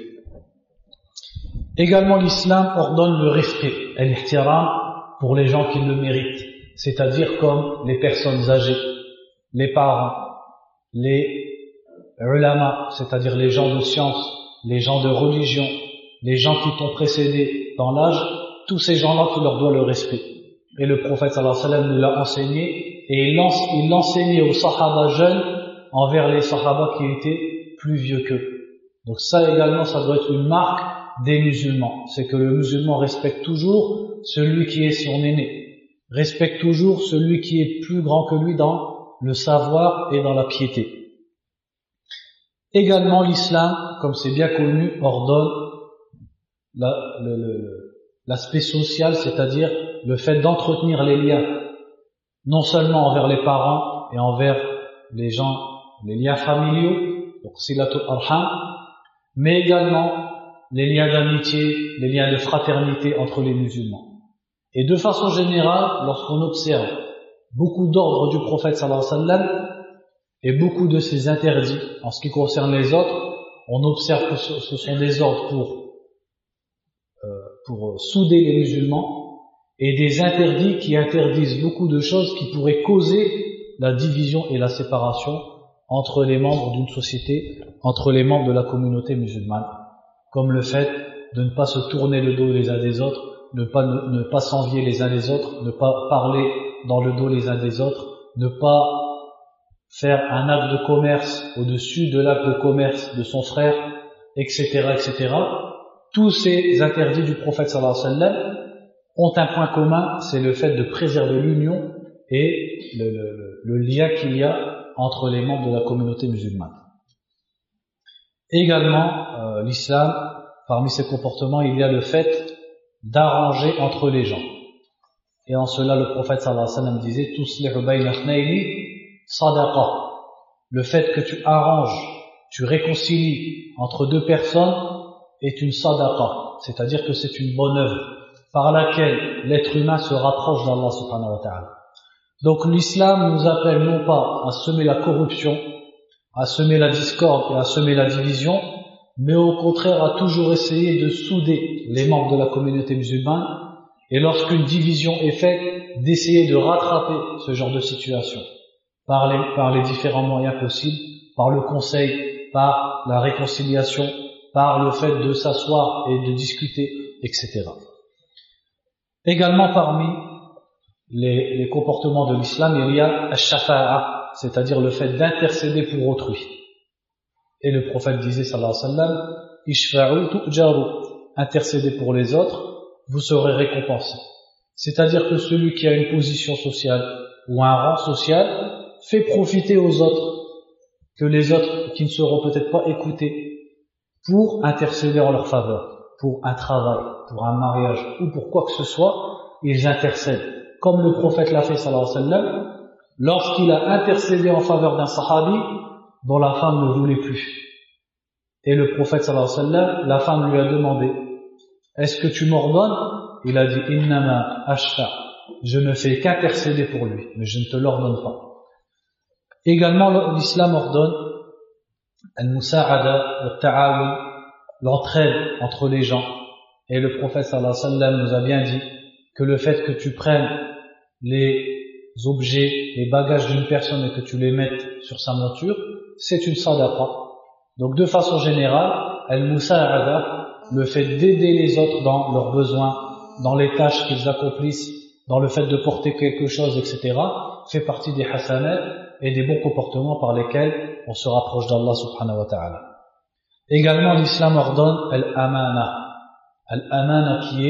A: Également, l'islam ordonne le respect, al-ihtiram, pour les gens qui le méritent. C'est-à-dire comme les personnes âgées, les parents, les ulama, c'est-à-dire les gens de science, les gens de religion, les gens qui t'ont précédé dans l'âge, tous ces gens-là, tu leur dois le respect. Et le prophète sallallahu alayhi wa sallam nous l'a enseigné, et il l'enseignait aux sahaba jeunes envers les sahaba qui étaient plus vieux qu'eux. Donc ça également, ça doit être une marque des musulmans. C'est que le musulman respecte toujours celui qui est son aîné, respecte toujours celui qui est plus grand que lui dans le savoir et dans la piété. Également, l'islam, comme c'est bien connu, ordonne l'aspect social, c'est-à-dire le fait d'entretenir les liens, non seulement envers les parents et envers les gens, les liens familiaux, donc silatul arham, mais également les liens d'amitié, les liens de fraternité entre les musulmans. Et de façon générale, lorsqu'on observe beaucoup d'ordres du prophète sallallahu alayhi wa sallam et beaucoup de ses interdits en ce qui concerne les autres, on observe que ce sont des ordres pour souder les musulmans et des interdits qui interdisent beaucoup de choses qui pourraient causer la division et la séparation entre les membres d'une société, entre les membres de la communauté musulmane, comme le fait de ne pas se tourner le dos les uns des autres, ne pas s'envier les uns les autres, ne pas parler dans le dos les uns des autres, ne pas faire un acte de commerce au-dessus de l'acte de commerce de son frère, etc., etc. Tous ces interdits du prophète sallallahu alayhi wa sallam ont un point commun, c'est le fait de préserver l'union et le lien qu'il y a entre les membres de la communauté musulmane. Également, l'islam, parmi ses comportements, il y a le fait d'arranger entre les gens. Et en cela, le prophète sallallahu alayhi wa sallam disait « Tuslihu bayna ithnayni sadaqa » Le fait que tu arranges, tu réconcilies entre deux personnes est une sadaqa, c'est-à-dire que c'est une bonne œuvre par laquelle l'être humain se rapproche d'Allah subhanahu wa ta'ala. Donc l'islam nous appelle non pas à semer la corruption, à semer la discorde et à semer la division, mais au contraire à toujours essayer de souder les membres de la communauté musulmane, et lorsqu'une division est faite, d'essayer de rattraper ce genre de situation par les différents moyens possibles, par le conseil, par la réconciliation, par le fait de s'asseoir et de discuter, etc. Également parmi les comportements de l'islam, il y a al-shafa'a, c'est-à-dire le fait d'intercéder pour autrui. Et le prophète disait, sallallahu alayhi wa sallam, Ishfa'u tu'jaru, intercédez pour les autres, vous serez récompensés. C'est-à-dire que celui qui a une position sociale ou un rang social fait profiter aux autres, que les autres qui ne seront peut-être pas écoutés, pour intercéder en leur faveur, pour un travail, pour un mariage ou pour quoi que ce soit, ils intercèdent. Comme le prophète l'a fait, sallallahu alayhi wa sallam, lorsqu'il a intercédé en faveur d'un sahabi dont la femme ne voulait plus. Et le prophète sallallahu alayhi wa sallam, la femme lui a demandé, est-ce que tu m'ordonnes? Il a dit, innama ashfa, je ne fais qu'intercéder pour lui, mais je ne te l'ordonne pas. Également, l'islam ordonne al-musa'ada, al-ta'awun, l'entraide entre les gens. Et le prophète sallallahu alayhi wa sallam nous a bien dit que le fait que tu prennes les objets, les bagages d'une personne et que tu les mettes sur sa monture, c'est une sadaqa. Donc de façon générale, al-musa'ada, le fait d'aider les autres dans leurs besoins, dans les tâches qu'ils accomplissent, dans le fait de porter quelque chose, etc., fait partie des hasanat et des bons comportements par lesquels on se rapproche d'Allah subhanahu wa ta'ala. Également, l'islam ordonne al-amana. Al-amana qui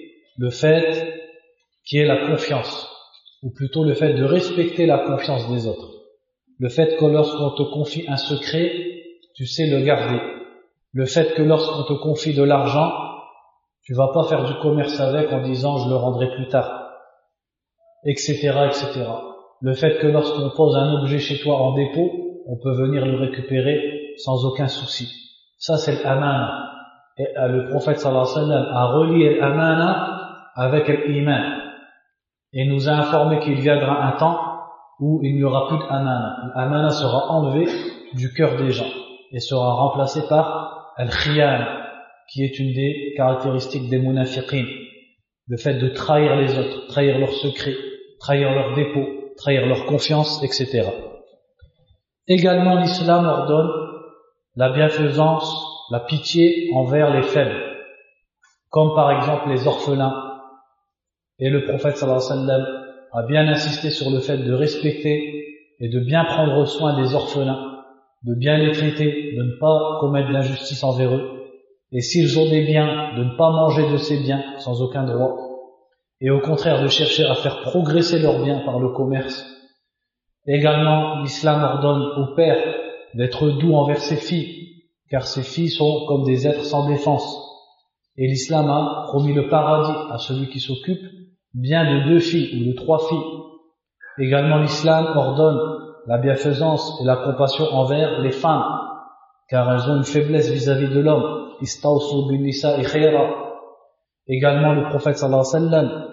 A: est la confiance, ou plutôt le fait de respecter la confiance des autres. Le fait que lorsqu'on te confie un secret, tu sais le garder. Le fait que lorsqu'on te confie de l'argent, tu vas pas faire du commerce avec en disant je le rendrai plus tard, etc., etc. Le fait que lorsqu'on pose un objet chez toi en dépôt, on peut venir le récupérer sans aucun souci. Ça, c'est l'amana. Et le prophète sallallahu alayhi wa sallam a relié l'amana avec l'iman. Et nous a informé qu'il viendra un temps où il n'y aura plus d'amana. L'amana sera enlevée du cœur des gens et sera remplacée par al-khiyana, qui est une des caractéristiques des munafiqin. Le fait de trahir les autres, trahir leurs secrets, trahir leurs dépôts, trahir leur confiance, etc. Également, l'islam ordonne la bienfaisance, la pitié envers les faibles, comme par exemple les orphelins. Et le prophète sallallahu alayhi wa sallam a bien insisté sur le fait de respecter et de bien prendre soin des orphelins, de bien les traiter, de ne pas commettre d'injustice envers eux, et s'ils ont des biens, de ne pas manger de ces biens sans aucun droit, et au contraire de chercher à faire progresser leurs biens par le commerce. Également, l'islam ordonne au père d'être doux envers ses filles, car ces filles sont comme des êtres sans défense. Et l'islam a promis le paradis à celui qui s'occupe bien de 2 filles ou de 3 filles. Également, l'islam ordonne la bienfaisance et la compassion envers les femmes, car elles ont une faiblesse vis-à-vis de l'homme. Istawsu bin nisa'i khayra. Également, le prophète sallallahu alayhi wa sallam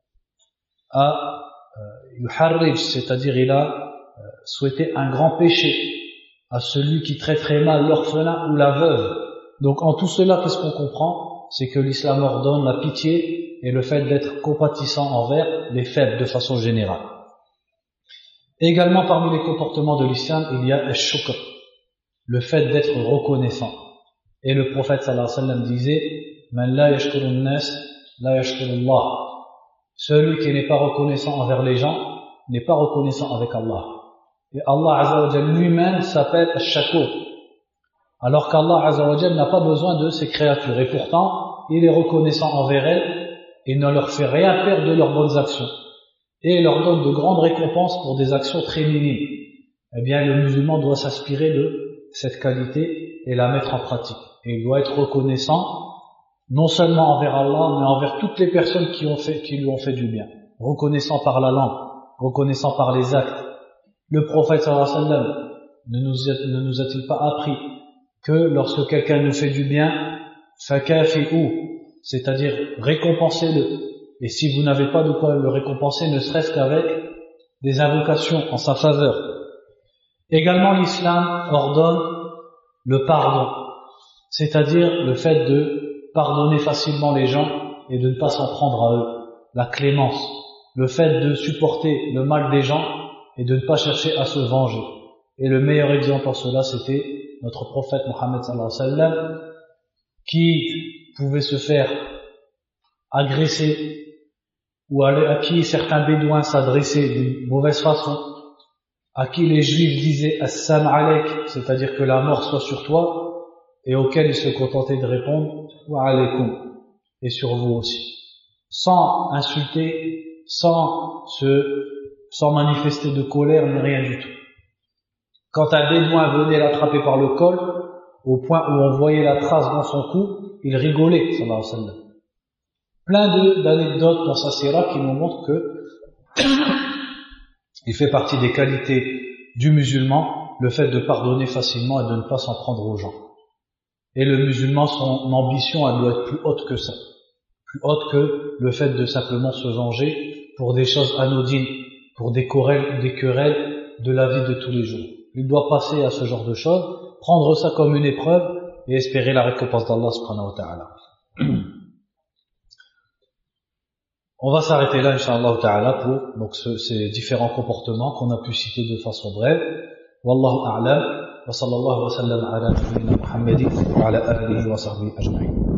A: a yuharrij, c'est-à-dire il a souhaité un grand péché à celui qui traiterait mal l'orphelin ou la veuve. Donc en tout cela, qu'est-ce qu'on comprend? C'est que l'islam ordonne la pitié et le fait d'être compatissant envers les faibles de façon générale. Également parmi les comportements de l'islam, il y a al-shukr, le fait d'être reconnaissant. Et le prophète sallallahu alayhi wa sallam disait Man la yashkurun nas la yashkurullah. Celui qui n'est pas reconnaissant envers les gens n'est pas reconnaissant avec Allah. Et Allah Azza wa Jalla lui-même s'appelle Ash-Shakur. Alors qu'Allah Azza wa Jalla n'a pas besoin de ses créatures. Et pourtant, il est reconnaissant envers elles et ne leur fait rien perdre de leurs bonnes actions. Et il leur donne de grandes récompenses pour des actions très minimes. Eh bien, le musulman doit s'inspirer de cette qualité et la mettre en pratique. Et il doit être reconnaissant non seulement envers Allah, mais envers toutes les personnes qui lui ont fait du bien. Reconnaissant par la langue, reconnaissant par les actes. Le prophète sallallahu alayhi wa sallam ne nous a-t-il pas appris que lorsque quelqu'un nous fait du bien, fakafi'u, c'est-à-dire récompensez-le. Et si vous n'avez pas de quoi le récompenser, ne serait-ce qu'avec des invocations en sa faveur. Également, l'islam ordonne le pardon, c'est-à-dire le fait de pardonner facilement les gens et de ne pas s'en prendre à eux. La clémence, le fait de supporter le mal des gens et de ne pas chercher à se venger. Et le meilleur exemple en cela, c'était notre prophète Mohammed sallallahu alayhi wa sallam, qui pouvait se faire agresser ou à qui certains bédouins s'adressaient d'une mauvaise façon, à qui les Juifs disaient Assam alaik, c'est-à-dire que la mort soit sur toi, et auquel ils se contentaient de répondre Wa alaykum, et sur vous aussi, sans insulter, sans manifester de colère ni rien du tout. Quand un bédouin venait l'attraper par le col, au point où on voyait la trace dans son cou, il rigolait, sallallahu alayhi wa sallam. Plein d'anecdotes dans sa sira qui nous montrent que il fait partie des qualités du musulman, le fait de pardonner facilement et de ne pas s'en prendre aux gens. Et le musulman, son ambition, elle doit être plus haute que ça. Plus haute que le fait de simplement se venger pour des choses anodines, pour des querelles de la vie de tous les jours. Il doit passer à ce genre de choses, prendre ça comme une épreuve et espérer la récompense d'Allah subhanahu wa ta'ala. On va s'arrêter là, Inch'Allah ta'ala, pour donc ces différents comportements qu'on a pu citer de façon brève. Wallahu a'lam, wa sallallahu wa sallam ala nabiyyina Muhammadin wa ala alihi wa sahbihi ajma'in.